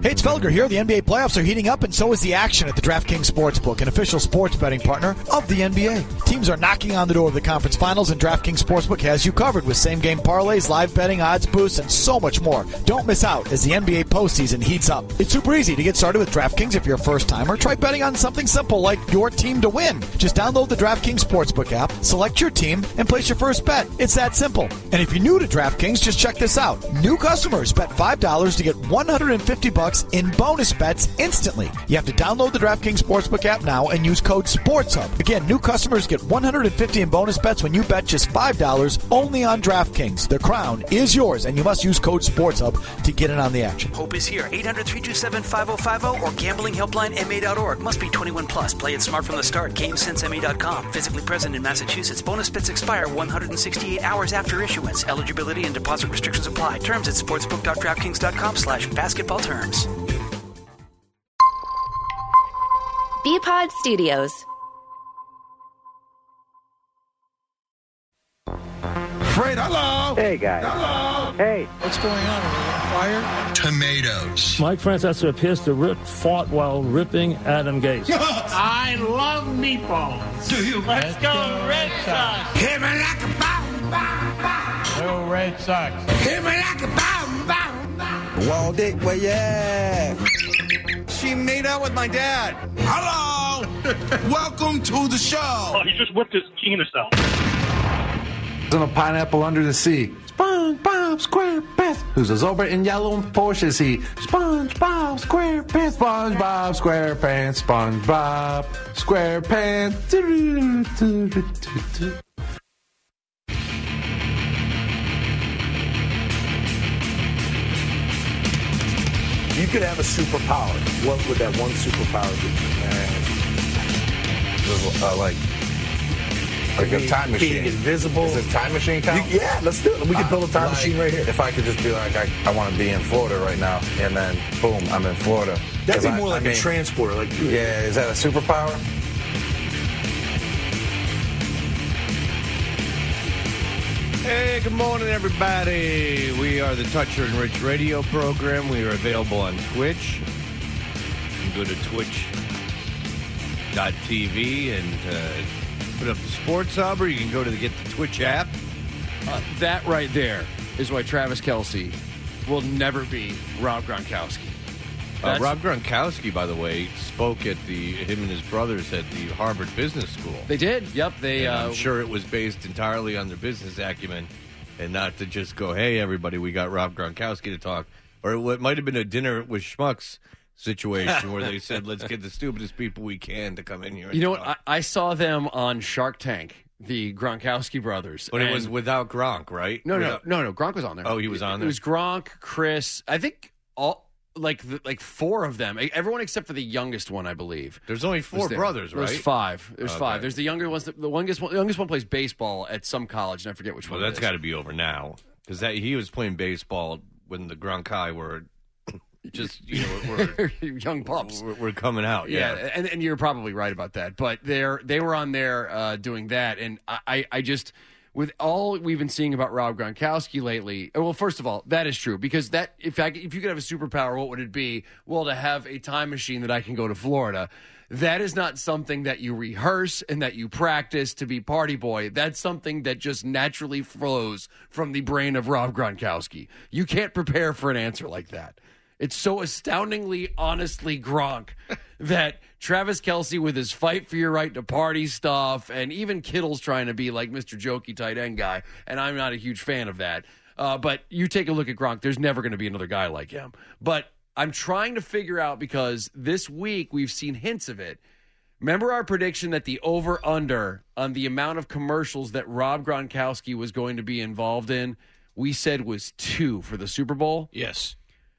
Hey, it's Felger here. The NBA playoffs are heating up, and so is the action at the DraftKings Sportsbook, an official sports betting partner of the NBA. Teams are knocking on the door of the conference finals, and DraftKings Sportsbook has you covered with same-game parlays, live betting, odds boosts, and so much more. Don't miss out as the NBA postseason heats up. It's super easy to get started with DraftKings if you're a first-timer. Try betting on something simple like your team to win. Just download the DraftKings Sportsbook app, select your team, and place your first bet. It's that simple. And if you're new to DraftKings, just check this out. New customers bet $5 to get $150 in bonus bets instantly. You have to download the DraftKings Sportsbook app now and use code SPORTSHUB. Again, new customers get $150 in bonus bets when you bet just $5 only on DraftKings. The crown is yours, and you must use code SPORTSHUB to get in on the action. Hope is here. 800-327-5050 or gamblinghelplinema.org. Must be 21 plus. Play it smart from the start. GameSenseMA.com. Physically present in Massachusetts. Bonus bets expire 168 hours after issuance. Eligibility and deposit restrictions apply. Terms at sportsbook.draftkings.com/basketball terms. Bpod Studios. Fred, hello. Hey, guys. Hello. Hey. What's going on? Are we on fire? Tomatoes. Mike Francesa appears to fought while ripping Adam Gase. I love meatballs. Do you? Let's go Red Sox. Hit me like a bomb, bomb, bomb. Go Red Sox. Hit me like a bomb, bomb, bomb. Wall Dick, where you at? She made out with my dad. Hello. Welcome to the show. Oh, he just whipped his penis out. On a pineapple under the sea. SpongeBob SquarePants. Who's a Zobra in yellow and Porsche is he? SpongeBob SquarePants. SpongeBob SquarePants. SpongeBob SquarePants. You could have a superpower. What would that one superpower be? Like a time machine. Being invisible. Is it time machine count? Yeah, let's do it. We can build a time machine right here. If I could just be like, I want to be in Florida right now, and then, boom, I'm in Florida. That'd be more like a transporter. Like, yeah, is that a superpower? Hey, good morning, everybody. We are the Toucher and Rich radio program. We are available on Twitch. You can go to twitch.tv and put up the Sports Hub, or you can go to get the Twitch app. That right there is why Travis Kelce will never be Rob Gronkowski. Rob Gronkowski, by the way, spoke at him and his brothers at the Harvard Business School. They did. Yep. I'm sure it was based entirely on their business acumen and not to just go, hey, everybody, we got Rob Gronkowski to talk. Or it might have been a dinner with schmucks situation where they said, let's get the stupidest people we can to come in here. You know what? I saw them on Shark Tank, the Gronkowski brothers. But it was without Gronk, right? No. Gronk was on there. Oh, he was on there? It was Gronk, Chris, I think all... Like four of them. Everyone except for the youngest one, I believe. There's only four brothers, right? There's five. Five. There's the younger ones. The youngest one plays baseball at some college, and I forget which one. Well, that's got to be over now because he was playing baseball when the Gronkai were just we're young pups. We're coming out, yeah. And you're probably right about that. But they were on there doing that, and I just. With all we've been seeing about Rob Gronkowski lately, well, first of all, that is true because if you could have a superpower, what would it be? Well, to have a time machine that I can go to Florida. That is not something that you rehearse and that you practice to be party boy. That's something that just naturally flows from the brain of Rob Gronkowski. You can't prepare for an answer like that. It's so astoundingly, honestly Gronk that Travis Kelce with his fight for your right to party stuff, and even Kittle's trying to be like Mr. Jokey tight end guy, and I'm not a huge fan of that. But you take a look at Gronk, there's never going to be another guy like him. But I'm trying to figure out, because this week we've seen hints of it. Remember our prediction that the over-under on the amount of commercials that Rob Gronkowski was going to be involved in, we said was 2 for the Super Bowl? Yes.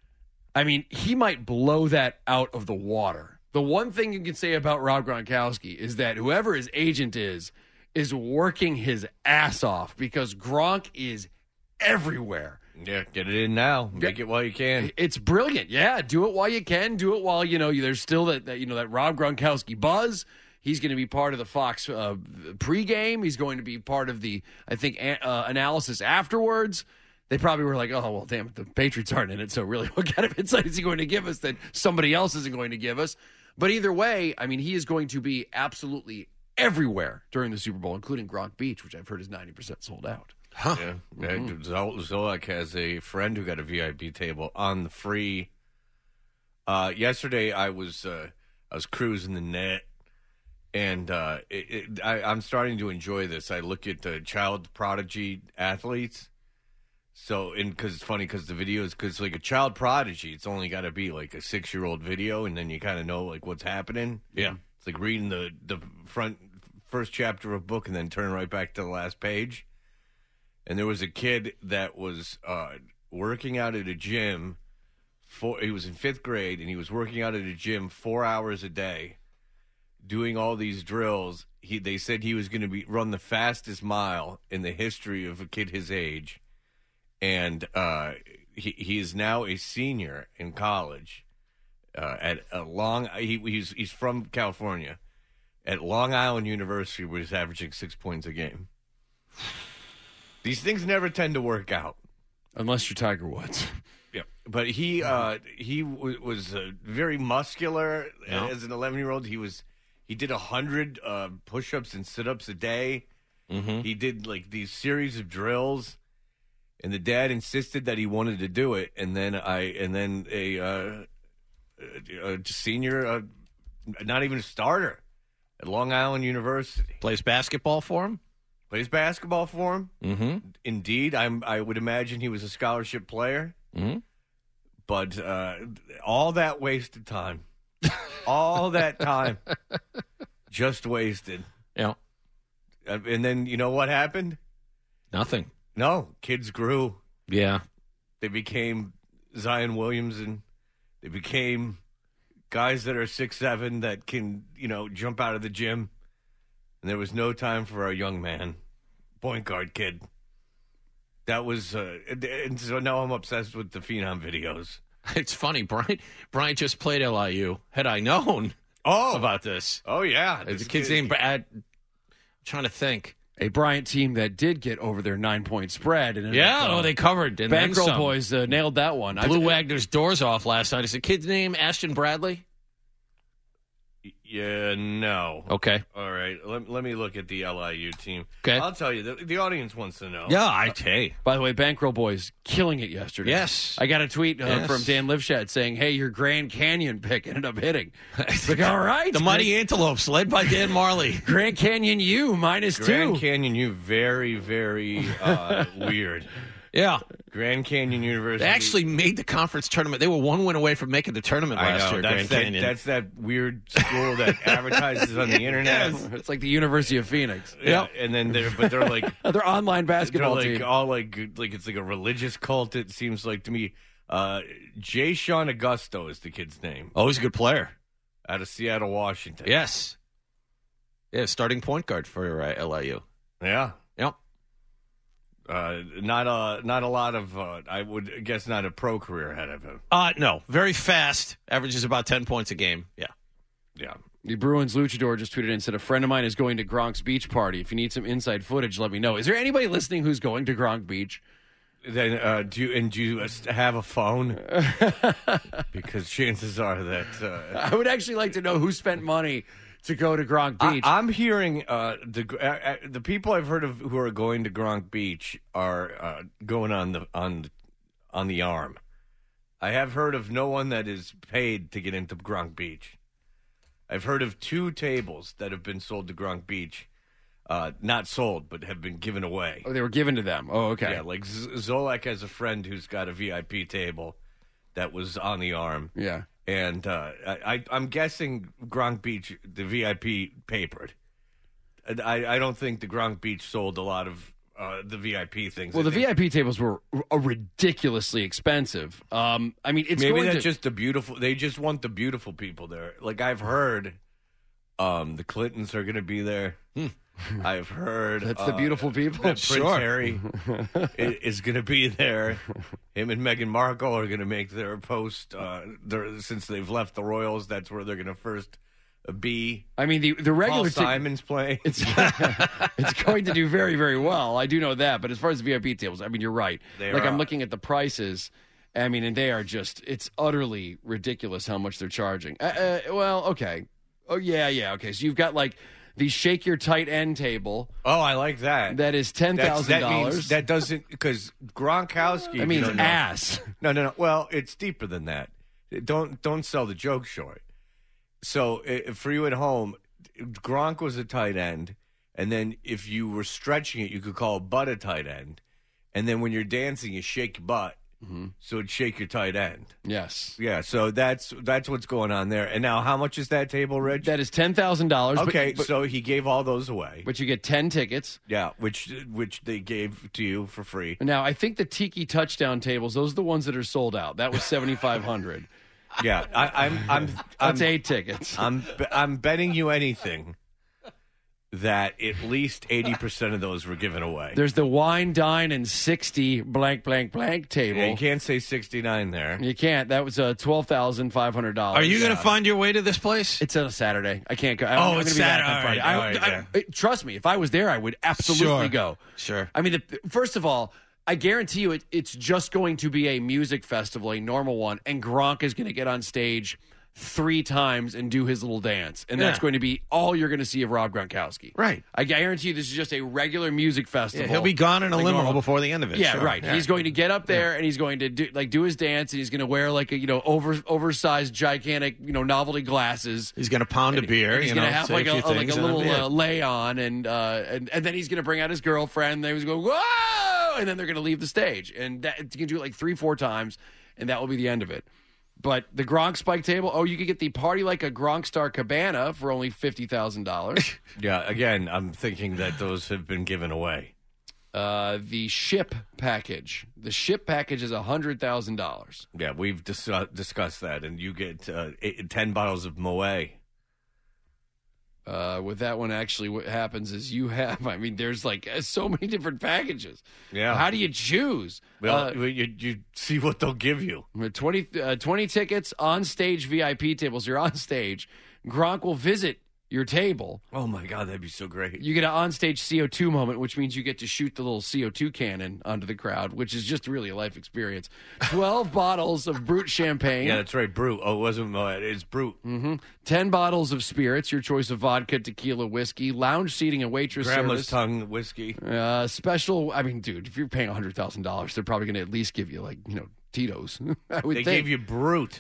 I mean, he might blow that out of the water. The one thing you can say about Rob Gronkowski is that whoever his agent is working his ass off because Gronk is everywhere. Yeah, get it in now. Make it while you can. It's brilliant. Yeah, do it while you can. Do it while, there's still that Rob Gronkowski buzz. He's going to be part of the Fox pregame. He's going to be part of the, I think, analysis afterwards. they probably were like, oh, well, damn it, the Patriots aren't in it, so really what kind of insight is he going to give us that somebody else isn't going to give us? But either way, I mean, he is going to be absolutely everywhere during the Super Bowl, including Gronk Beach, which I've heard is 90% sold out. Huh. Yeah. Zolak has a friend who got a VIP table on the free. Yesterday, I was cruising the net, and I'm starting to enjoy this. I look at child prodigy athletes. So, because it's funny, because the videos, because like a child prodigy, it's only got to be like a 6-year-old video, and then you kind of know like what's happening. Yeah, it's like reading the first chapter of a book and then turn right back to the last page. And there was a kid that was working out at a gym. He was in 5th grade, and he was working out at a gym 4 hours a day, doing all these drills. They said he was going to run the fastest mile in the history of a kid his age. And he is now a senior in college at he's from California, at Long Island University, where he's averaging 6 points a game. These things never tend to work out, unless you're Tiger Woods. Yeah, but he was very muscular as an 11-year-old. He did 100 push-ups and sit-ups a day. Mm-hmm. He did like these series of drills. And the dad insisted that he wanted to do it, and then a senior, not even a starter, at Long Island University, plays basketball for him. Mm-hmm. Indeed, I would imagine he was a scholarship player. Mm-hmm. But all that wasted time, all that time, just wasted. Yeah. And then you know what happened? Nothing. No, kids grew. Yeah. They became Zion Williamson. They became guys that are 6'7" that can, jump out of the gym. And there was no time for our young man, point guard kid. That was, and so now I'm obsessed with the Phenom videos. It's funny, Bryant just played LIU. Had I known about this. Oh, yeah. The kid's name, I'm trying to think. A Bryant team that did get over their 9-point spread. And they covered. And Bankroll boys nailed that one. Blew Wagner's doors off last night. Is the kid's name Ashton Bradley? Yeah, no. Okay. All right. Let me look at the LIU team. Okay. I'll tell you, the audience wants to know. Yeah, By the way, Bankroll boys killing it yesterday. Yes. I got a tweet from Dan Livshad saying, hey, your Grand Canyon pick ended up hitting. Like, all right. The Mighty Antelopes, led by Dan Marley. Grand Canyon U, -2. Grand Canyon U, very, very weird. Yeah. Grand Canyon University. They actually made the conference tournament. They were 1 win away from making the tournament last year, Grand Canyon. That's that weird school that advertises on the internet. Yes. It's like the University of Phoenix. Yeah. And then they're like their online basketball they're like team. all like it's like a religious cult, it seems like to me. Jay Sean Augusto is the kid's name. Oh, he's a good player. Out of Seattle, Washington. Yes. Yeah, starting point guard for LIU. Yeah. Yep. Not a lot of, I would guess, not a pro career ahead of him. No, very fast. Averages about 10 points a game. Yeah. Yeah. The Bruins Luchador just tweeted in and said, a friend of mine is going to Gronk's beach party. If you need some inside footage, let me know. Is there anybody listening who's going to Gronk Beach? Then do you have a phone? Because chances are that I would actually like to know who spent money to go to Gronk Beach. I'm hearing the people I've heard of who are going to Gronk Beach are going on the arm. I have heard of no one that is paid to get into Gronk Beach. I've heard of 2 tables that have been sold to Gronk Beach. Not sold, but have been given away. Oh, they were given to them. Oh, okay. Yeah, like Zolak has a friend who's got a VIP table that was on the arm. Yeah. And I'm guessing Gronk Beach, the VIP papered. I don't think the Gronk Beach sold a lot of the VIP things. Well, the VIP tables were ridiculously expensive. I mean, it's maybe going that's to... just the beautiful. They just want the beautiful people there. Like I've heard, the Clintons are going to be there. I've heard that's the beautiful people. Prince Harry is going to be there. Him and Meghan Markle are going to make their post. Since they've left the Royals, that's where they're going to first B. I mean, the regular Paul Simon's playing. It's going to do very, very well. I do know that. But as far as VIP tables, I mean, you're right. I'm looking at the prices. I mean, and they are it's utterly ridiculous how much they're charging. Well, okay. Oh, yeah. Okay. So you've got the shake your tight end table. Oh, I like that. That is $10,000. That doesn't, because Gronkowski. I mean, ass. No. Well, it's deeper than that. Don't sell the joke short. So for you at home, Gronk was a tight end, and then if you were stretching it, you could call a butt a tight end, and then when you're dancing, you shake your butt, so it'd shake your tight end. Yes. Yeah. So that's what's going on there. And now, how much is that table, Rich? That is $10,000. Okay, so he gave all those away, but you get 10 tickets. Yeah, which they gave to you for free. Now, I think the Tiki touchdown tables; those are the ones that are sold out. That was $7,500. Yeah, That's 8 tickets. I'm betting you anything that at least 80% of those were given away. There's the wine, dine, and 60 blank table. Yeah, you can't say 69 there. You can't. That was $12,500. Are you going to find your way to this place? It's on a Saturday. I can't go. It's Saturday. All right. Trust me, if I was there, I would absolutely go. Sure. I mean, first of all, I guarantee you it's just going to be a music festival, a normal one, and Gronk is going to get on stage 3 times and do his little dance. And that's going to be all you're going to see of Rob Gronkowski. Right. I guarantee you this is just a regular music festival. Yeah, he'll be gone in a limo before the end of it. Yeah, sure. right. Yeah. He's going to get up there and he's going to do his dance, and he's going to wear oversized, gigantic, novelty glasses. He's going to pound a beer. He's going to have a little lay on, and then he's going to bring out his girlfriend. And they was going, whoa! And then they're going to leave the stage. And you can do it 3-4 times, and that will be the end of it. But the Gronk spike table, you could get the Party Like a Gronk Star Cabana for only $50,000. Yeah, again, I'm thinking that those have been given away. The ship package. The ship package is $100,000. Yeah, we've discussed that, and you get 10 bottles of Moet. With that one, actually, what happens is there's so many different packages. Yeah. How do you choose? Well, you see what they'll give you. 20 tickets, on-stage VIP tables. You're on stage. Gronk will visit your table. Oh, my God, that'd be so great. You get an on-stage CO2 moment, which means you get to shoot the little CO2 cannon onto the crowd, which is just really a life experience. 12 bottles of Brut champagne. Yeah, that's right, Brut. Oh, it wasn't Moet. It's Brut. 10 bottles of spirits, your choice of vodka, tequila, whiskey, lounge seating and waitress Grandma's service. tongue whiskey. Special, dude, if you're paying $100,000, they're probably going to at least give you, Tito's. I would think. Gave you Brut.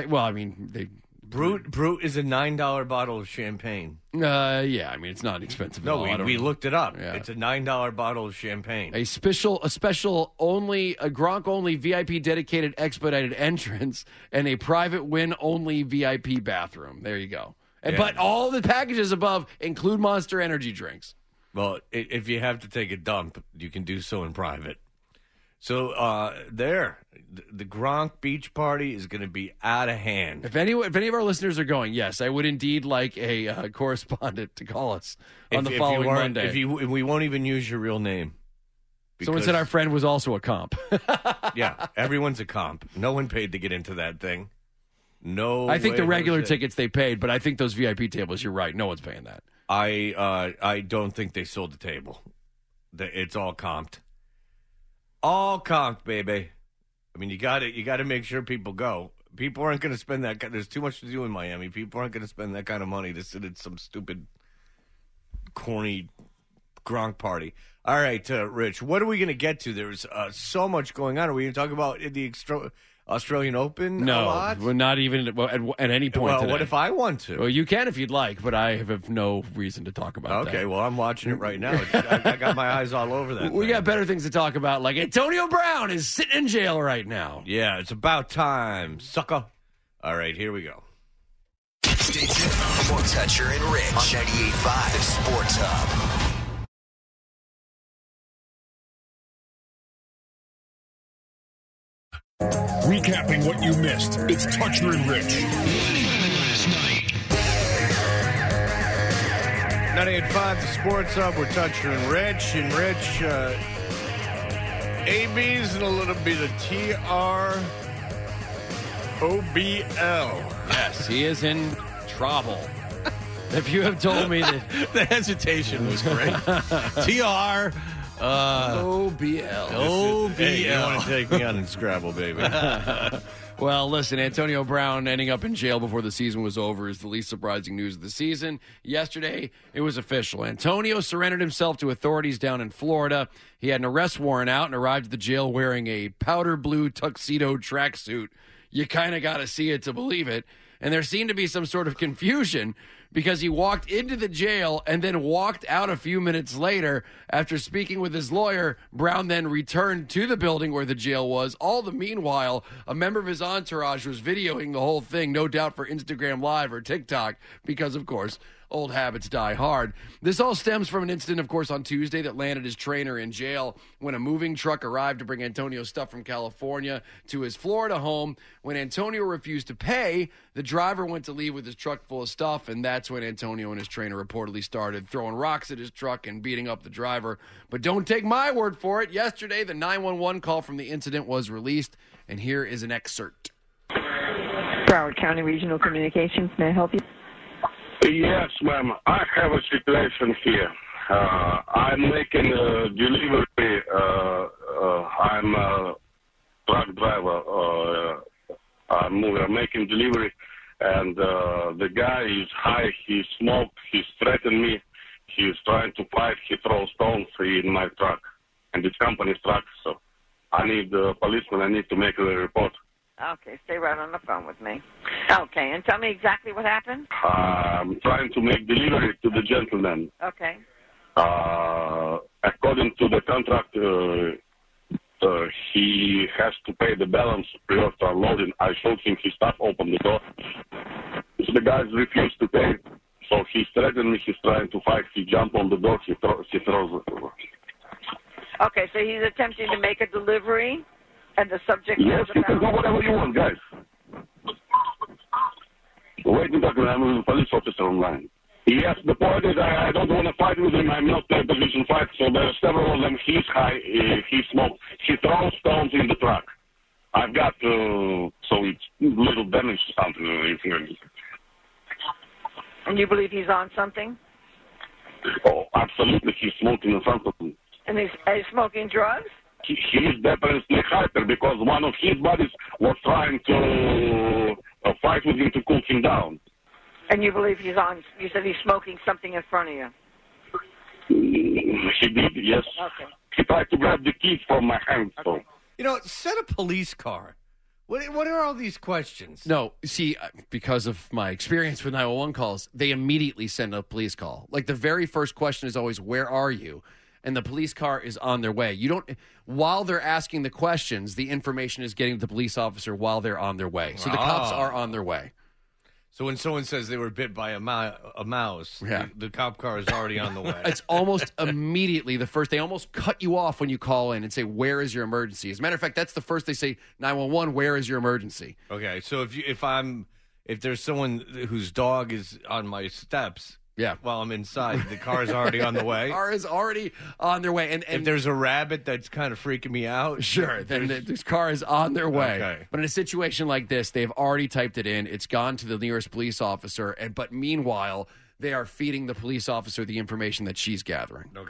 Brut is a $9 bottle of champagne. It's not expensive. No, we looked it up. Yeah. It's a $9 bottle of champagne. A special only, a Gronk only VIP dedicated expedited entrance, and a private win only VIP bathroom. There you go. But all the packages above include Monster Energy drinks. Well, if you have to take a dump, you can do so in private. So the Gronk beach party is going to be out of hand. If any of our listeners are going, yes, I would indeed like a correspondent to call us on the following Monday. We won't even use your real name. Someone said our friend was also a comp. Yeah, everyone's a comp. No one paid to get into that thing. No, I think the regular tickets they paid, but I think those VIP tables, you're right, no one's paying that. I don't think they sold the table. It's all comped. All comped, baby. I mean, you got to make sure people go. People aren't going to spend that. There's too much to do in Miami. People aren't going to spend that kind of money to sit at some stupid, corny Gronk party. All right, Rich, what are we going to get to? There's so much going on. Are we going to talk about the Australian Open a lot? No, not even at any point today. What if I want to? Well, you can if you'd like, but I have no reason to talk about that. Okay, well, I'm watching it right now. I got my eyes all over that. We got better things to talk about, like Antonio Brown is sitting in jail right now. Yeah, it's about time, sucker. All right, here we go. Stay tuned for more Toucher and Rich on 98.5 Sports Hub. Recapping what you missed, it's Toucher and Rich. 98.5 the Sports Hub. We're Toucher and Rich. And Rich, AB's in a little bit of TROBL. Yes, he is in trouble. If you have told me that the hesitation was great. TR. OBL. OBL. Hey, you want to take me on in Scrabble, baby. Well, listen, Antonio Brown ending up in jail before the season was over is the least surprising news of the season. Yesterday, it was official. Antonio surrendered himself to authorities down in Florida. He had an arrest warrant out and arrived at the jail wearing a powder blue tuxedo tracksuit. You kind of got to see it to believe it. And there seemed to be some sort of confusion because he walked into the jail and then walked out a few minutes later. After speaking with his lawyer, Brown then returned to the building where the jail was. All the meanwhile, a member of his entourage was videoing the whole thing, no doubt for Instagram Live or TikTok, because, of course, old habits die hard. This all stems from an incident, of course, on Tuesday that landed his trainer in jail when a moving truck arrived to bring Antonio's stuff from California to his Florida home. When Antonio refused to pay, the driver went to leave with his truck full of stuff, and that's when Antonio and his trainer reportedly started throwing rocks at his truck and beating up the driver. But don't take my word for it. Yesterday, the 911 call from the incident was released, and here is an excerpt. Broward County Regional Communications, may I help you? Yes, ma'am. I have a situation here. I'm making a delivery. I'm a truck driver. I'm making delivery, and the guy is high. He smoked. He's threatened me. He's trying to fight. He throws stones in my truck, and it's company's truck. So I need a policeman. I need to make a report. Okay, stay right on the phone with me. Okay, and tell me exactly what happened. I'm trying to make delivery to the gentleman. Okay. According to the contract, he has to pay the balance prior to unloading. I showed him his stuff, opened the door. So the guys refused to pay, so he threatened me. He's trying to fight. He jumped on the door. He throws it. Okay, so he's attempting to make a delivery. And the subject yes, you can go whatever you want, guys. Wait a second, I'm a police officer online. Yes, the point is I don't want to fight with him. I'm not a position fight, so there are several of them. He's high, he smokes. He throws stones in the truck. I've got, so it's little damage to something. And you believe he's on something? Oh, absolutely. He's smoking in front of me. And he's smoking drugs? He is definitely hyper because one of his buddies was trying to fight with him to cool him down. And you believe he's on, you said he's smoking something in front of you? He did, yes. Okay. He tried to grab the keys from my hand. So. You know, set a police car. What are all these questions? No, see, because of my experience with 911 calls, they immediately send a police call. Like the very first question is always, where are you? And the police car is on their way. You don't, while they're asking the questions, the information is getting to the police officer while they're on their way. So the cops are on their way. So when someone says they were bit by a mouse, the cop car is already on the way. It's almost immediately the first. They almost cut you off when you call in and say, where is your emergency? As a matter of fact, that's the first they say, 911, where is your emergency? Okay, so if there's someone whose dog is on my steps, while I'm inside, the car is already on the way. The car is already on their way. And if there's a rabbit that's kind of freaking me out, sure, then this car is on their way. Okay. But in a situation like this, they've already typed it in. It's gone to the nearest police officer. But meanwhile, they are feeding the police officer the information that she's gathering. Okay.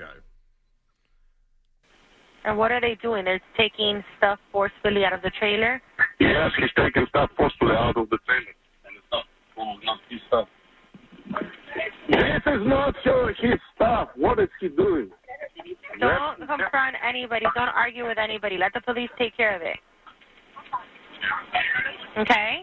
And what are they doing? They're taking stuff forcefully out of the trailer? Yes, he's taking stuff forcefully out of the trailer. And it's not his stuff. This is not his stuff. What is he doing? Don't confront anybody. Don't argue with anybody. Let the police take care of it. Okay?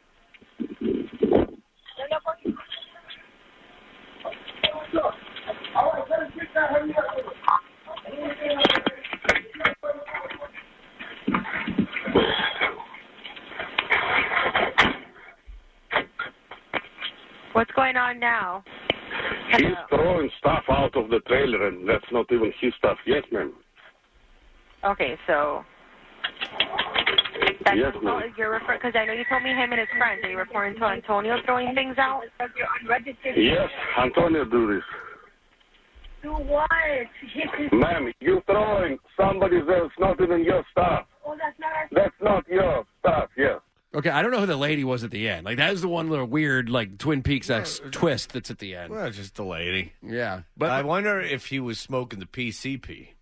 What's going on now? He's throwing stuff out of the trailer, and that's not even his stuff. Yes, ma'am. Okay, so... That's yes, ma'am. You're referring, because I know you told me him and his friends. Are you referring to Antonio throwing things out? Yes, Antonio do this. Do what? Ma'am, you throwing somebody's else, not even your stuff. Oh, that's not our stuff. That's not your stuff, yes. Okay, I don't know who the lady was at the end. Like, that was the one little weird, like, Twin Peaks twist that's at the end. Well, just the lady. Yeah. But I wonder if he was smoking the PCP.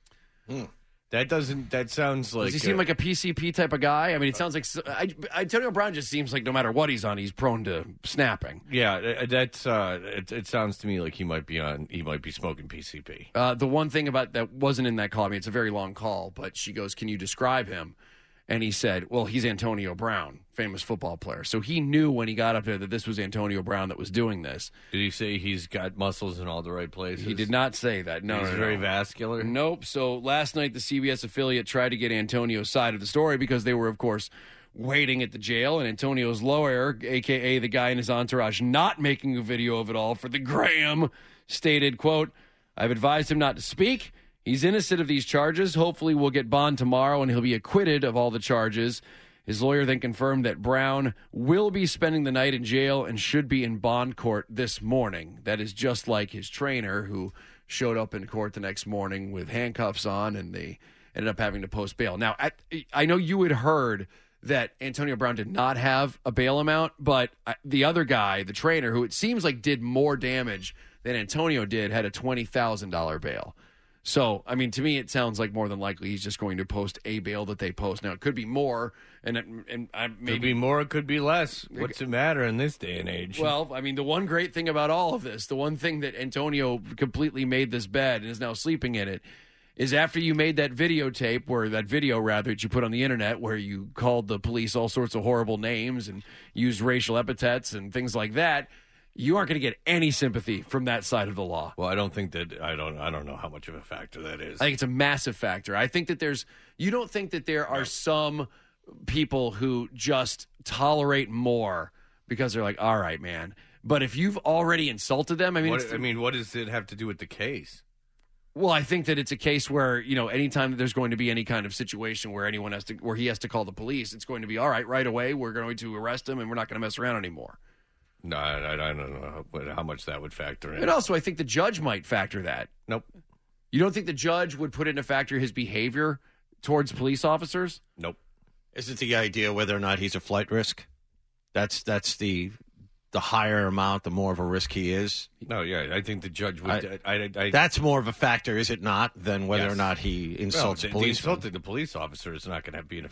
That sounds like... Does he seem like a PCP type of guy? I mean, it sounds like... Antonio Brown just seems like no matter what he's on, he's prone to snapping. Yeah, that's... it sounds to me like he might be smoking PCP. The one thing about that wasn't in that call, I mean, it's a very long call, but she goes, can you describe him? And he said, well, he's Antonio Brown, famous football player. So he knew when he got up there that this was Antonio Brown that was doing this. Did he say he's got muscles in all the right places? He did not say that. No, he's very vascular? Nope. So last night, the CBS affiliate tried to get Antonio's side of the story because they were, of course, waiting at the jail. And Antonio's lawyer, a.k.a. the guy in his entourage not making a video of it all for the Graham, stated, quote, I've advised him not to speak. He's innocent of these charges. Hopefully we'll get bond tomorrow and he'll be acquitted of all the charges. His lawyer then confirmed that Brown will be spending the night in jail and should be in bond court this morning. That is just like his trainer who showed up in court the next morning with handcuffs on, and they ended up having to post bail. Now, I know you had heard that Antonio Brown did not have a bail amount, but the other guy, the trainer, who it seems like did more damage than Antonio did, had a $20,000 bail. So, I mean, to me, it sounds like more than likely he's just going to post a bail that they post. Now, it could be more, and maybe could be more, it could be less. What's it matter in this day and age? Well, I mean, the one great thing about all of this, the one thing that Antonio completely made this bed and is now sleeping in it, is after you made that videotape, that you put on the internet where you called the police all sorts of horrible names and used racial epithets and things like that, you aren't going to get any sympathy from that side of the law. Well, I don't think that I don't know how much of a factor that is. I think it's a massive factor. I think that you don't think that there are some people who just tolerate more because they're like, all right, man. But if you've already insulted them, I mean, what does it have to do with the case? Well, I think that it's a case where, anytime that there's going to be any kind of situation where where he has to call the police, it's going to be all right away. We're going to arrest him and we're not going to mess around anymore. No, I don't know how much that would factor in. And also, I think the judge might factor that. Nope. You don't think the judge would put into factor his behavior towards police officers? Nope. Isn't the idea whether or not he's a flight risk? That's the higher amount, the more of a risk he is. No, yeah, I think the judge would. That's more of a factor, is it not, than whether or not he insults police? Insulting the police officer is not going to be a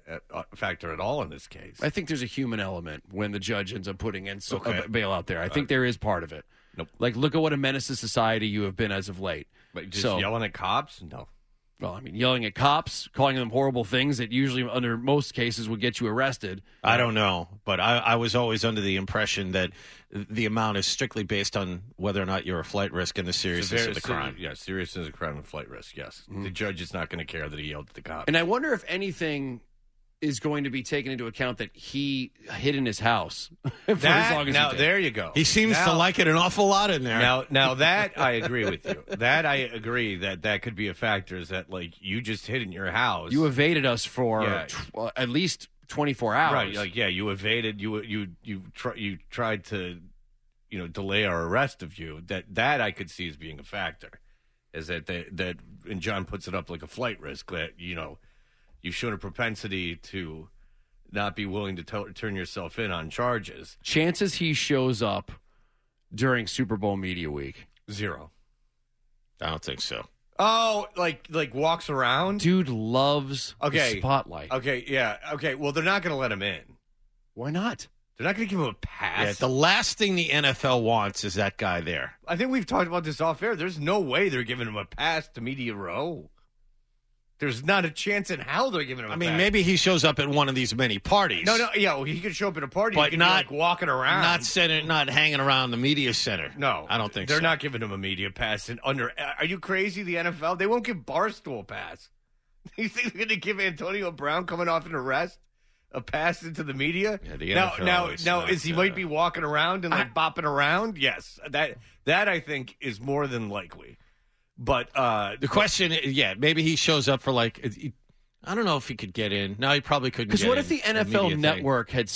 factor at all in this case. I think there's a human element when the judge ends up putting a bail out there. I think there is part of it. Nope. Like, look at what a menace to society you have been as of late. But just yelling at cops? No. Well, I mean, yelling at cops, calling them horrible things that usually, under most cases, would get you arrested. I don't know, but I was always under the impression that the amount is strictly based on whether or not you're a flight risk and the seriousness of the crime. Yeah, seriousness of the crime and flight risk, yes. Mm-hmm. The judge is not going to care that he yelled at the cops. And I wonder if anything is going to be taken into account that he hid in his house for as long as he did. There you go. He seems to like it an awful lot in there. Now that I agree with you. That I agree that could be a factor, is that, like, you just hid in your house. You evaded us for at least 24 hours. Right, like, yeah, you evaded, you tried to, delay our arrest of you. That I could see as being a factor. Is that and John puts it up like a flight risk, that, you've shown a propensity to not be willing to turn yourself in on charges. Chances he shows up during Super Bowl Media Week? 0. I don't think so. Oh, like walks around? Dude loves the spotlight. Okay, yeah. Okay, well, they're not going to let him in. Why not? They're not going to give him a pass. Yeah, the last thing the NFL wants is that guy there. I think we've talked about this off air. There's no way they're giving him a pass to Media Row. There's not a chance in hell they're giving him a pass. Maybe he shows up at one of these many parties. No, yeah, well, he could show up at a party, but he could not be, like, walking around. Not hanging around the media center. No. I don't think they're so. They're not giving him a media pass. Are you crazy, the NFL? They won't give Barstool a pass. You think they're going to give Antonio Brown, coming off an arrest, a pass into the media? Yeah, the NFL now is he might be walking around and, like, bopping around? Yes. That I think is more than likely. But the question, maybe he shows up for, like, I don't know if he could get in. No, he probably couldn't. Because what if the NFL Network had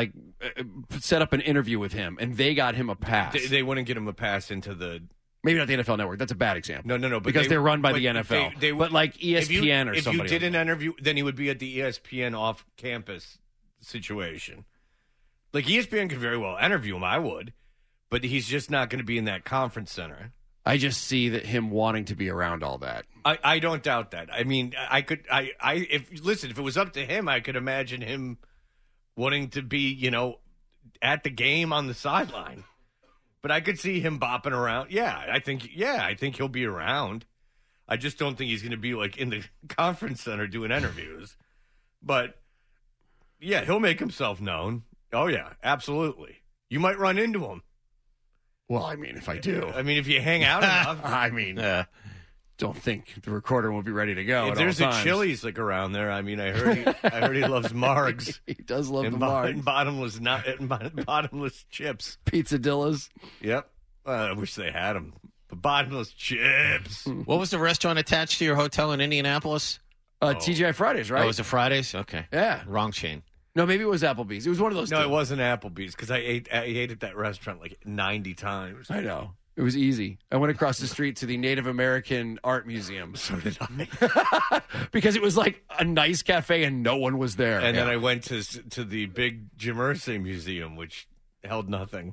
set up an interview with him and they got him a pass? They wouldn't get him a pass into the. Maybe not the NFL Network. That's a bad example. No. Because they're run by the NFL. But like ESPN or somebody. If you did an interview, then he would be at the ESPN off-campus situation. Like, ESPN could very well interview him, I would, but he's just not going to be in that conference center. I just see that him wanting to be around all that. I don't doubt that. I mean, if it was up to him, I could imagine him wanting to be, at the game on the sideline. But I could see him bopping around. I think he'll be around. I just don't think he's going to be like in the conference center doing interviews. But yeah, he'll make himself known. Oh yeah, absolutely. You might run into him. Well, I mean, if I do. I mean, if you hang out enough. I mean, don't think the recorder will be ready to go. If there's a Chili's like around there, I mean, I heard he loves Margs. He does love the Margs. And bottomless chips. Pizzadillas. Yep. I wish they had them. But bottomless chips. What was the restaurant attached to your hotel in Indianapolis? TGI Fridays, right? Oh, was it Fridays? Okay. Yeah. Wrong chain. No, maybe it was Applebee's. It was one of those. No, two. It wasn't Applebee's because I ate at that restaurant like 90 times. I know. It was easy. I went across the street to the Native American Art Museum. So did I. Because it was like a nice cafe and no one was there. And then I went to the big Jim Irsay Museum, which held nothing.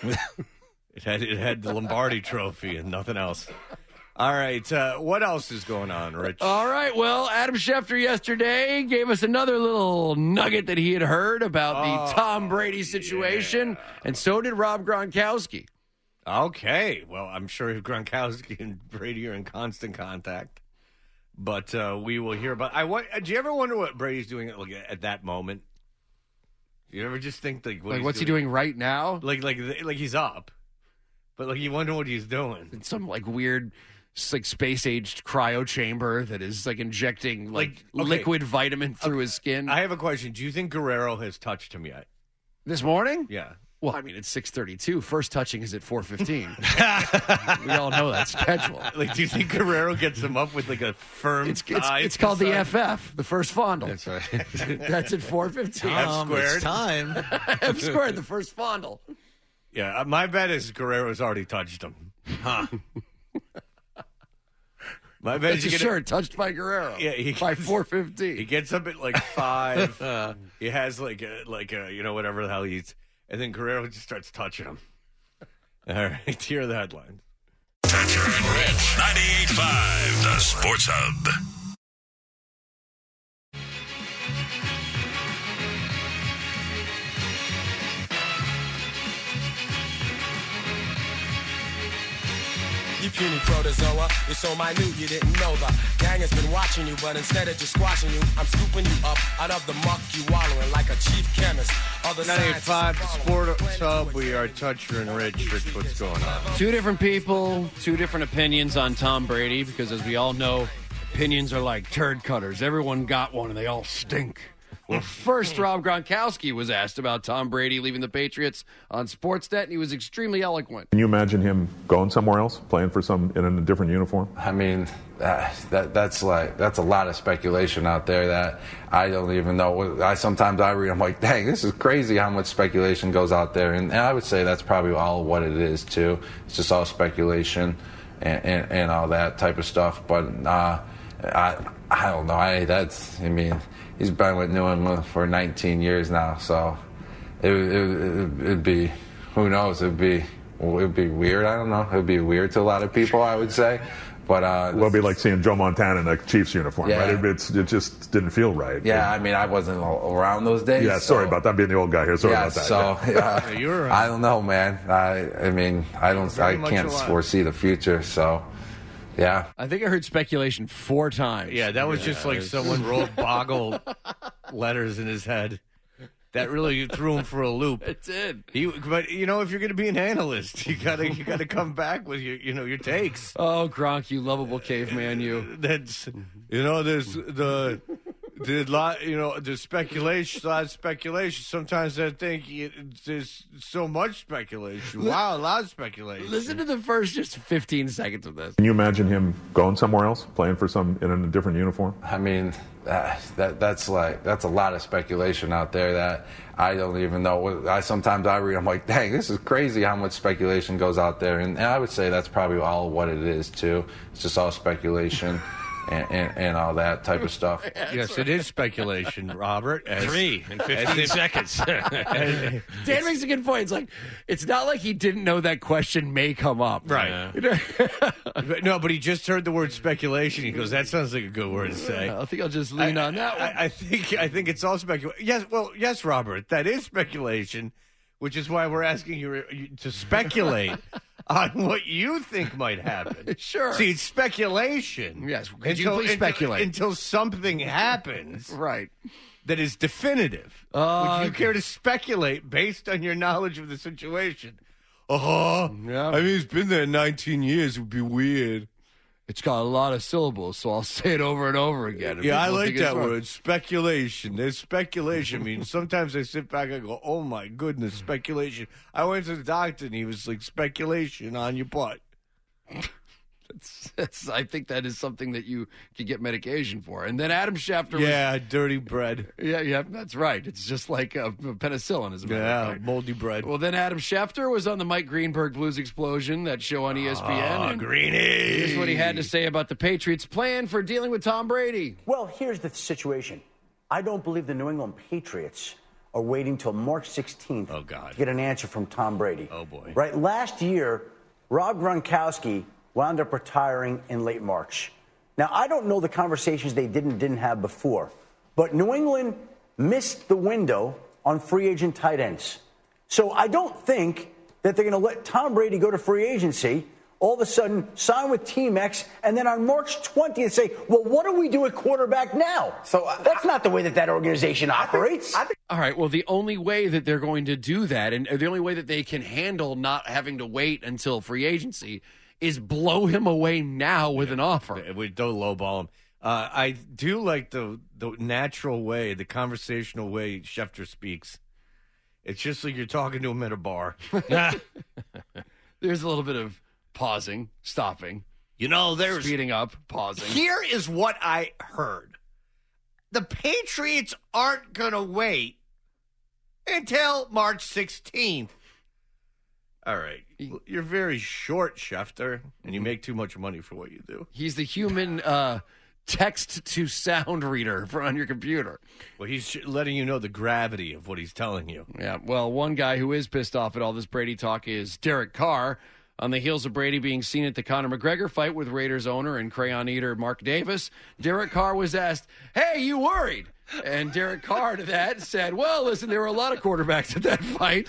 It had the Lombardi Trophy and nothing else. All right, what else is going on, Rich? All right, well, Adam Schefter yesterday gave us another little nugget that he had heard about the Tom Brady situation, and so did Rob Gronkowski. Okay, well, I'm sure Gronkowski and Brady are in constant contact, but we will hear about. Do you ever wonder what Brady's doing at that moment? Do you ever just think what's he doing right now? Like he's up, but you wonder what he's doing. It's some weird. It's like space-aged cryo chamber that is injecting liquid vitamin through his skin. I have a question. Do you think Guerrero has touched him yet? This morning? Yeah. Well, I mean, it's 6:32. First touching is at 4:15. We all know that schedule. Do you think Guerrero gets him up with a firm It's called the FF, the first fondle. That's right. That's at 4:15. F squared. It's time. F squared, the first fondle. Yeah, my bet is Guerrero's already touched him. Huh. My bet is touched by Guerrero. Yeah, by 4:15. He gets up at 5. He has whatever the hell he eats, and then Guerrero just starts touching him. All right, here are the headlines. Toucher and Rich, 98.5, the Sports Hub. You puny protozoa, you're so minute you didn't know the gang has been watching you, but instead of just squashing you, I'm scooping you up out of the muck you wallowing like a chief chemist. 98.5, the Sports Hub. We are Toucher and Rich. Rich, what's going on? Two different people, two different opinions on Tom Brady, because as we all know, opinions are like turd cutters. Everyone got one and they all stink. Well, first, Rob Gronkowski was asked about Tom Brady leaving the Patriots on Sportsnet, and he was extremely eloquent. Can you imagine him going somewhere else, playing for in a different uniform? I mean, that's a lot of speculation out there that I don't even know. Sometimes I read, I'm like, dang, this is crazy how much speculation goes out there, and I would say that's probably all what it is too. It's just all speculation and all that type of stuff. But I don't know. He's been with New England for 19 years now, so it'd be, who knows? It'd be weird. I don't know. It'd be weird to a lot of people, I would say. But it'd be like seeing Joe Montana in a Chiefs uniform, right? It just didn't feel right. Yeah, I wasn't around those days. Yeah, sorry about that. I'm being the old guy here. Sorry about that. So you're I don't know, man. I can't foresee the future, so. Yeah. I think I heard speculation 4 times. Yeah, that was just like someone wrote boggle letters in his head. That really threw him for a loop. It did. But if you're going to be an analyst, you gotta come back with your takes. Oh, Gronk, you lovable caveman, you. There's there's speculation, a lot of speculation. Sometimes I think there's so much speculation. Wow, a lot of speculation. Listen to the first just 15 seconds of this. Can you imagine him going somewhere else, playing for in a different uniform? I mean, that's a lot of speculation out there that I don't even know. Sometimes I read, I'm like, dang, this is crazy how much speculation goes out there, and I would say that's probably all what it is too. It's just all speculation and all that type of stuff. Yes, it is speculation, Robert. 3 in 15 seconds. Dan makes a good point. It's like, it's not like he didn't know that question may come up. Right. No, but he just heard the word speculation. He goes, that sounds like a good word to say. I think I'll just lean on that one. I think it's all speculation. Yes, Robert, that is speculation, which is why we're asking you to speculate on what you think might happen. Sure. See, it's speculation. Yes. Could you please speculate? Until something happens. Right. That is definitive. Would you care to speculate based on your knowledge of the situation? Yeah. I mean, it's been there 19 years. It would be weird. It's got a lot of syllables, so I'll say it over and over again. Yeah, I like that word, speculation. There's speculation. I mean, sometimes I sit back and go, oh, my goodness, speculation. I went to the doctor, and he was like, speculation on your butt. I think that is something that you could get medication for. And then Adam Schefter was... dirty bread. Yeah, that's right. It's just like penicillin, as a matter of fact. Moldy bread. Well, then Adam Schefter was on the Mike Greenberg Blues Explosion, that show on ESPN. Greeny! Here's what he had to say about the Patriots' plan for dealing with Tom Brady. Well, here's the situation. I don't believe the New England Patriots are waiting till March 16th to get an answer from Tom Brady. Oh, boy. Right? Last year, Rob Gronkowski wound up retiring in late March. Now, I don't know the conversations they didn't have before, but New England missed the window on free agent tight ends. So I don't think that they're going to let Tom Brady go to free agency, all of a sudden sign with Team X, and then on March 20th say, well, what do we do at quarterback now? So that's not the way that organization operates. All right, well, the only way that they're going to do that, and the only way that they can handle not having to wait until free agency, is blow him away now with an offer. We don't lowball him. I do like the natural way, the conversational way Schefter speaks. It's just like you're talking to him at a bar. There's a little bit of pausing, stopping. There's speeding up, pausing. Here is what I heard. The Patriots aren't going to wait until March 16th. All right. You're very short, Schefter, and you make too much money for what you do. He's the human text-to-sound reader on your computer. Well, he's letting you know the gravity of what he's telling you. Yeah, well, one guy who is pissed off at all this Brady talk is Derek Carr. On the heels of Brady being seen at the Conor McGregor fight with Raiders owner and crayon eater Mark Davis, Derek Carr was asked, hey, you worried? And Derek Carr to that said, well, listen, there were a lot of quarterbacks at that fight.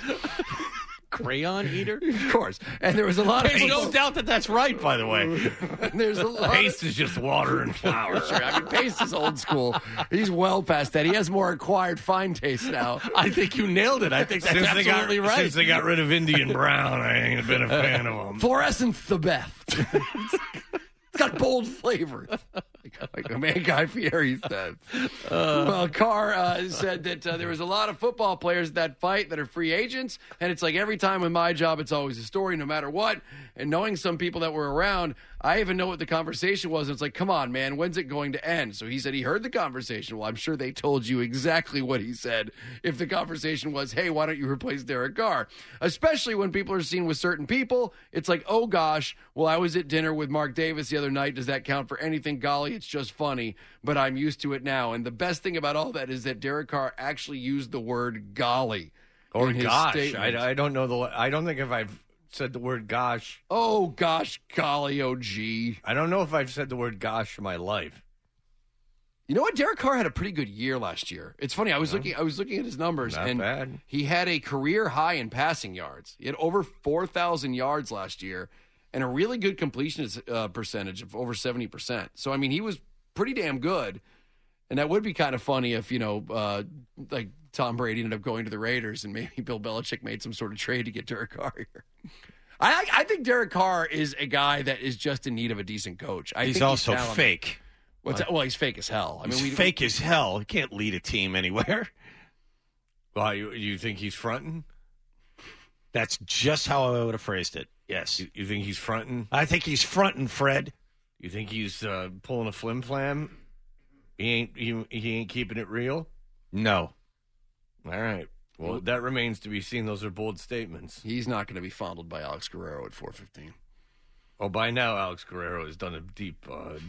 Crayon eater? Of course. And there was a lot of There's no doubt that that's right, by the way. There's a lot Paste is just water and flour. Sure. I mean, Paste is old school. He's well past that. He has more acquired fine taste now. I think you nailed it. I think that's absolutely right. Since they got rid of Indian Brown, I ain't been a fan of them. Fluorescent the best. It's got bold flavors. Like a man Guy Fieri said. Well, Carr said that there was a lot of football players at that fight that are free agents, and it's like every time in my job, it's always a story no matter what. And knowing some people that were around, I even know what the conversation was. And it's like, come on, man, when's it going to end? So he said he heard the conversation. Well, I'm sure they told you exactly what he said if the conversation was, hey, why don't you replace Derek Carr? Especially when people are seen with certain people. It's like, oh, gosh, well, I was at dinner with Mark Davis the other night. Does that count for anything? Golly, it's just funny, but I'm used to it now. And the best thing about all that is that Derek Carr actually used the word golly. Or in his gosh. statement. I don't know. I don't think if I've said the word gosh. Oh, gosh, golly, oh, gee. I don't know if I've said the word gosh in my life. You know what? Derek Carr had a pretty good year last year. It's funny. I was looking at his numbers, Not and bad. he had a career high in passing yards. He had over 4,000 yards last year, and a really good completion percentage of over 70%. So I mean, he was pretty damn good. And that would be kind of funny if like Tom Brady ended up going to the Raiders, and maybe Bill Belichick made some sort of trade to get Derek Carr here. I think Derek Carr is a guy that is just in need of a decent coach. He's also fake. Well, he's fake as hell. I mean, he's fake as hell. He can't lead a team anywhere. Well, you think he's fronting? That's just how I would have phrased it. Yes. You think he's fronting? I think he's fronting, Fred. You think he's pulling a flim-flam? He ain't keeping it real? No. All right. Well, that remains to be seen. Those are bold statements. He's not going to be fondled by Alex Guerrero at 4:15. Well, by now, Alex Guerrero has done a deep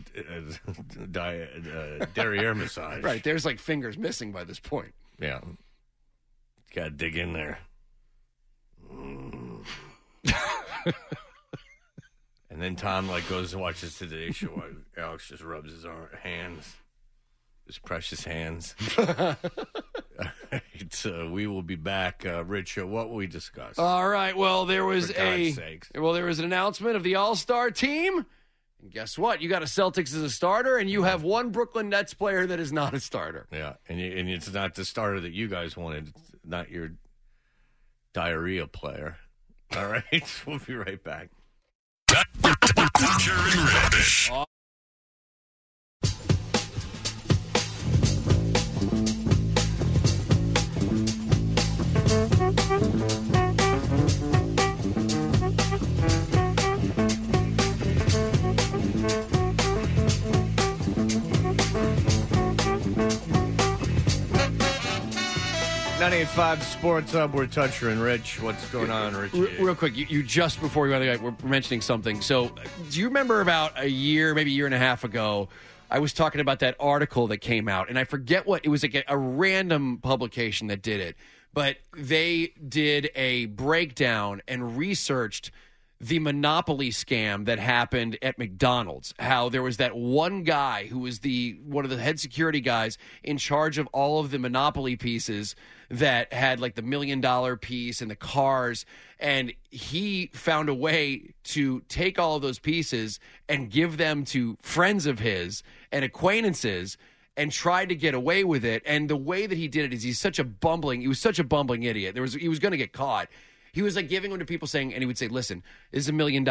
derriere massage. Right, there's like fingers missing by this point. Yeah. Got to dig in there. And then Tom goes and watches Today Show while Alex just rubs his hands, his precious hands. All right, we will be back. Rich, what will we discuss? All right. Well, there was For God's sakes. there was an announcement of the All-Star team. And guess what? You got a Celtics as a starter, and you have one Brooklyn Nets player that is not a starter. Yeah, and it's not the starter that you guys wanted. It's not your diarrhea player. All right, we'll be right back. Thatcher and Rich. .98.5 Sports Hub. We're Toucher and Rich. What's going on, Rich? Real quick, you just before we went, we're mentioning something. So, do you remember about a year, maybe a year and a half ago, I was talking about that article that came out, and I forget what it was, like a random publication that did it, but they did a breakdown and researched the Monopoly scam that happened at McDonald's. How there was that one guy who was one of the head security guys in charge of all of the Monopoly pieces that had like the $1 million piece and the cars, and he found a way to take all of those pieces and give them to friends of his and acquaintances and tried to get away with it. And the way that he did it is he was such a bumbling idiot. He was going to get caught. He was like giving them to people saying, and he would say, listen, this is $1 million.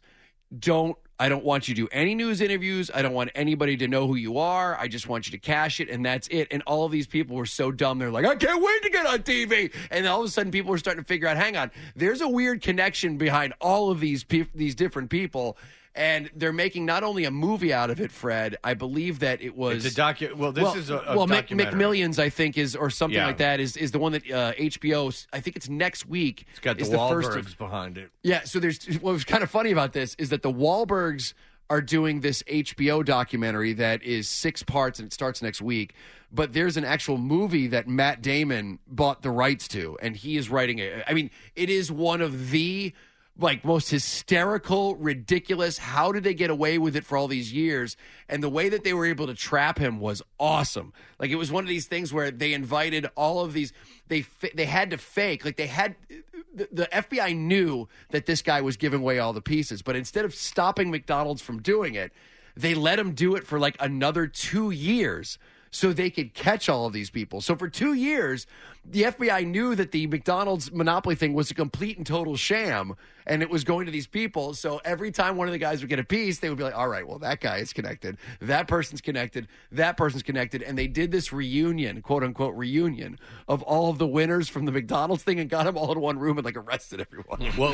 I don't want you to do any news interviews. I don't want anybody to know who you are. I just want you to cash it, and that's it. And all of these people were so dumb. They're like, I can't wait to get on TV. And all of a sudden, people were starting to figure out, hang on, there's a weird connection behind all of these different people. And they're making not only a movie out of it, Fred. I believe that it was it's a Well, this is a documentary. McMillions, I think, is or something like that is the one that HBO. I think it's next week. It's got the Wahlbergs behind it. Yeah. So what was kind of funny about this is that the Wahlbergs are doing this HBO documentary that is 6 parts and it starts next week. But there's an actual movie that Matt Damon bought the rights to, and he is writing it. I mean, it is one of the most hysterical, ridiculous. How did they get away with it for all these years? And the way that they were able to trap him was awesome. Like, it was one of these things where they invited all of these. They had to fake. Like, they had the FBI knew that this guy was giving away all the pieces, but instead of stopping McDonald's from doing it, they let him do it for like another 2 years so they could catch all of these people. So for 2 years, the FBI knew that the McDonald's Monopoly thing was a complete and total sham, and it was going to these people. So every time one of the guys would get a piece, they would be like, all right, well, that guy is connected. That person's connected. That person's connected. And they did this reunion, quote-unquote reunion, of all of the winners from the McDonald's thing and got them all in one room and, arrested everyone. Well,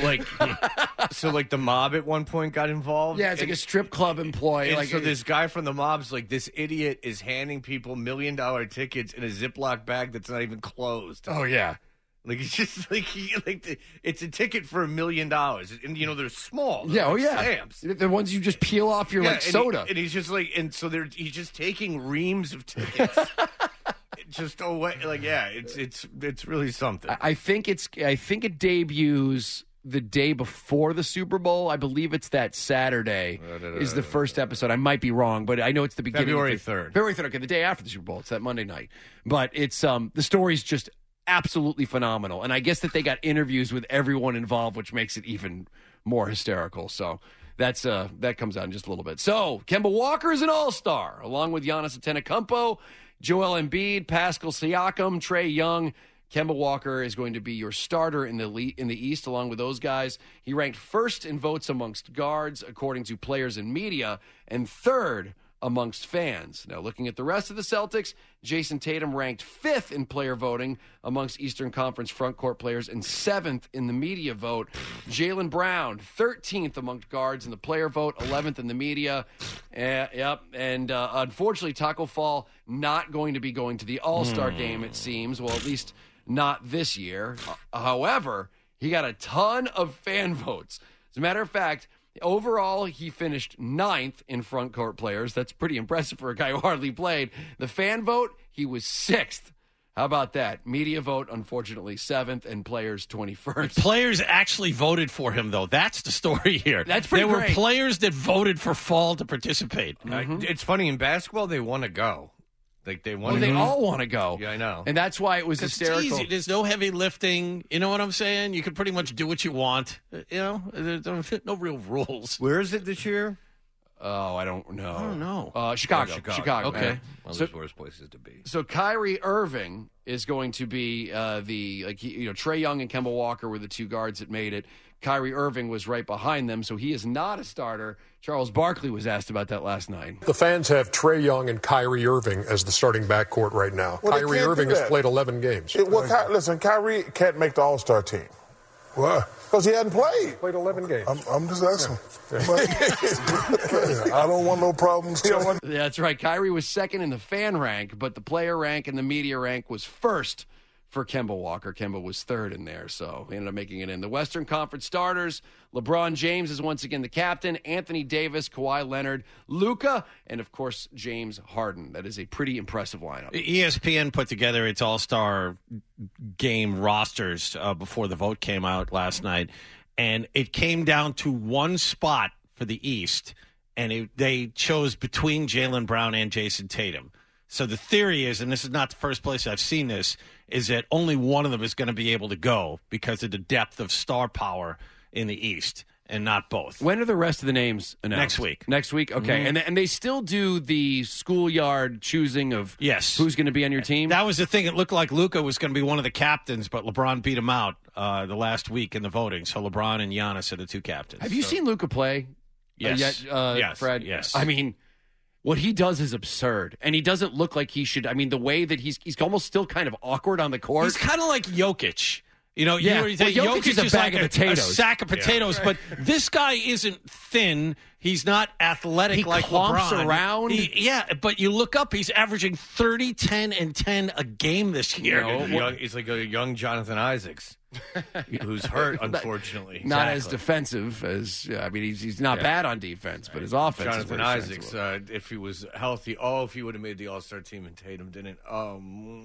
so, the mob at one point got involved? Yeah, it's like a strip club employee. So this guy from the mob's like, this idiot is handing people $1 million tickets in a Ziploc bag that's not even closed. Oh, yeah. It's just it's a ticket for $1 million, and they're small. They're stamps. The ones you just peel off your soda. And he's just he's just taking reams of tickets. Just away, it's really something. I think it debuts the day before the Super Bowl. I believe it's that Saturday is the first episode. I might be wrong, but I know it's the beginning. February 3rd. February 3rd. Okay, the day after the Super Bowl. It's that Monday night. But it's the story's just absolutely phenomenal, and I guess that they got interviews with everyone involved, which makes it even more hysterical. So that comes out in just a little bit. So Kemba Walker is an all-star, along with Giannis Antetokounmpo, Joel Embiid, Pascal Siakam, Trae Young. Kemba Walker is going to be your starter in the East, along with those guys. He ranked first in votes amongst guards, according to players and media, and third amongst fans. Now, looking at the rest of the Celtics, Jason Tatum ranked 5th in player voting amongst Eastern Conference frontcourt players and 7th in the media vote. Jaylen Brown, 13th amongst guards in the player vote, 11th in the media. And unfortunately, Taco Fall not going to be going to the All-Star game, it seems. Well, at least not this year. However, he got a ton of fan votes. As a matter of fact, Overall, he finished 9th in front court players. That's pretty impressive for a guy who hardly played. The fan vote, he was 6th. How about that? Media vote, unfortunately, 7th, and players 21st. Players actually voted for him, though. That's the story here. That's pretty There great. were players that voted for Fall to participate. It's funny, in basketball, they want to go. Like they want. Well, they all want to go. Yeah, I know. And that's why it was 'Cause hysterical. It's easy. There's no heavy lifting. You know what I'm saying? You can pretty much do what you want. You know, there's no real rules. Where is it this year? Oh, I don't know. I don't know. Chicago. Okay. Yeah. Well, there's worse places to be. So Kyrie Irving is going to be Trae Young and Kemba Walker were the two guards that made it. Kyrie Irving was right behind them, so he is not a starter. Charles Barkley was asked about that last night. The fans have Trae Young and Kyrie Irving as the starting backcourt right now. Well, Kyrie Irving has played 11 games. Listen, Kyrie can't make the All-Star team. Why? Because he hadn't played. Played 11 games. I'm just asking. I don't want no problems. That's right. Kyrie was second in the fan rank, but the player rank and the media rank was first for Kemba Walker. Kemba was third in there, so he ended up making it in. The Western Conference starters, LeBron James is once again the captain, Anthony Davis, Kawhi Leonard, Luka, and, of course, James Harden. That is a pretty impressive lineup. ESPN put together its all-star game rosters before the vote came out last night, and it came down to one spot for the East, and they chose between Jaylen Brown and Jason Tatum. So the theory is, and this is not the first place I've seen this, is that only one of them is going to be able to go because of the depth of star power in the East, and not both. When are the rest of the names announced? Next week. Next week? Okay. Mm-hmm. And they still do the schoolyard choosing of who's going to be on your team? That was the thing. It looked like Luka was going to be one of the captains, but LeBron beat him out the last week in the voting. So LeBron and Giannis are the two captains. Have you seen Luka play? Yes. Yes. Fred? Yes. I mean, what he does is absurd, and he doesn't look like he should. I mean, the way that he's almost still kind of awkward on the court. He's kind of like Jokic. You know, Yeah. Jokic is a bag like of potatoes. a sack of potatoes, but this guy isn't thin. He's not athletic He like clumps LeBron. around. But you look up, he's averaging 30, 10, and 10 a game this year. He's like a young Jonathan Isaacs, who's hurt, unfortunately. Not as defensive as he's not bad on defense, but his offense. Jonathan is Isaacs, if he was healthy, if he would have made the All-Star team and Tatum didn't. Oh,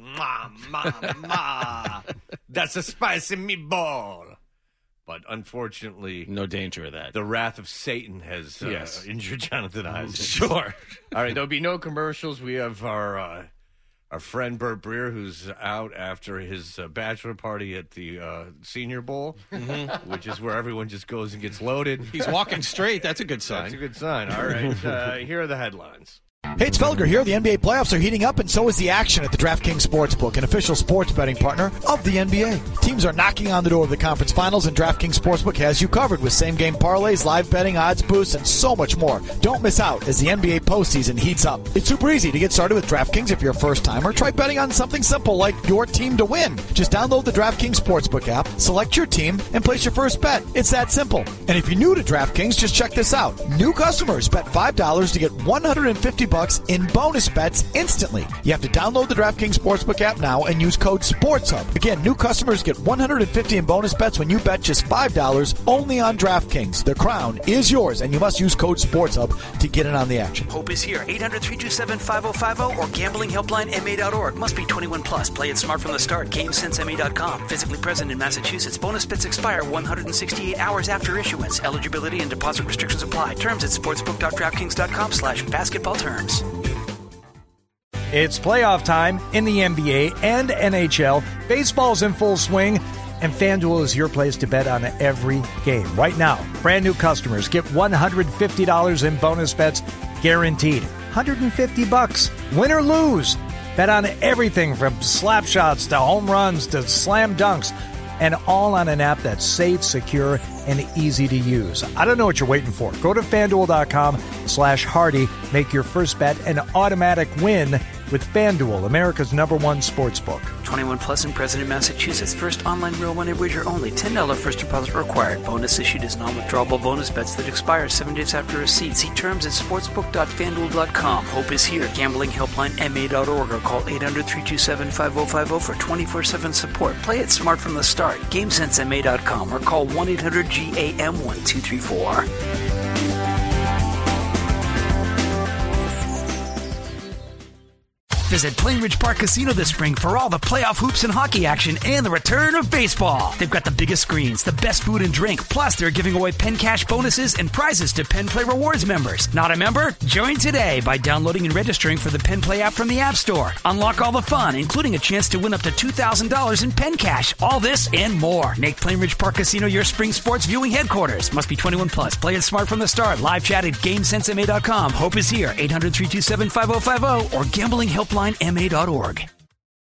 that's a spicy meatball. But unfortunately, no danger of that. The wrath of Satan has injured Jonathan Isaacs. Sure. All right, there'll be no commercials. We have our friend Bert Breer, who's out after his bachelor party at the Senior Bowl, which is where everyone just goes and gets loaded. He's walking straight. That's a good sign. That's a good sign. All right, here are the headlines. Hey, it's Felger here. The NBA playoffs are heating up, and so is the action at the DraftKings Sportsbook, an official sports betting partner of the NBA. Teams are knocking on the door of the conference finals, and DraftKings Sportsbook has you covered with same-game parlays, live betting, odds boosts, and so much more. Don't miss out as the NBA postseason heats up. It's super easy to get started with DraftKings if you're a first-timer. Try betting on something simple like your team to win. Just download the DraftKings Sportsbook app, select your team, and place your first bet. It's that simple. And if you're new to DraftKings, just check this out. New customers bet $5 to get $150 in bonus bets instantly. You have to download the DraftKings Sportsbook app now and use code SPORTSHUB. Again, new customers get $150 in bonus bets when you bet just $5 only on DraftKings. The crown is yours, and you must use code SPORTSHUB to get in on the action. Hope is here. 800-327-5050 or gamblinghelplinema.org. Must be 21 plus. Play it smart from the start. GameSenseMA.com. Physically present in Massachusetts. Bonus bets expire 168 hours after issuance. Eligibility and deposit restrictions apply. Terms at sportsbook.draftkings.com/basketball terms. It's playoff time in the NBA and NHL. Baseball's in full swing, and FanDuel is your place to bet on every game. Right now, brand new customers get $150 in bonus bets guaranteed. $150. Win or lose. Bet on everything from slap shots to home runs to slam dunks, and all on an app that's safe, secure, and easy to use. I don't know what you're waiting for. Go to FanDuel.com/Hardy. Make your first bet an automatic win with FanDuel, America's #1 sportsbook. 21 plus and present in Massachusetts. First online real money wager only. $10 first deposit required. Bonus issued as non-withdrawable bonus bets that expire 7 days after receipt. See terms at sportsbook.fanduel.com. Hope is here. Gambling helpline ma.org or call 800-327-5050 for 24/7 support. Play it smart from the start. GameSenseMA.com or call 1-800-GAM-1234. Visit Plainridge Park Casino this spring for all the playoff hoops and hockey action and the return of baseball. They've got the biggest screens, the best food and drink, plus they're giving away Penn Cash bonuses and prizes to Penn Play Rewards members. Not a member? Join today by downloading and registering for the Penn Play app from the App Store. Unlock all the fun, including a chance to win up to $2,000 in Penn Cash. All this and more. Make Plainridge Park Casino your spring sports viewing headquarters. Must be 21 plus. Play it smart from the start. Live chat at GameSenseMA.com. Hope is here. 800-327-5050 or gamblinghelplinema.org.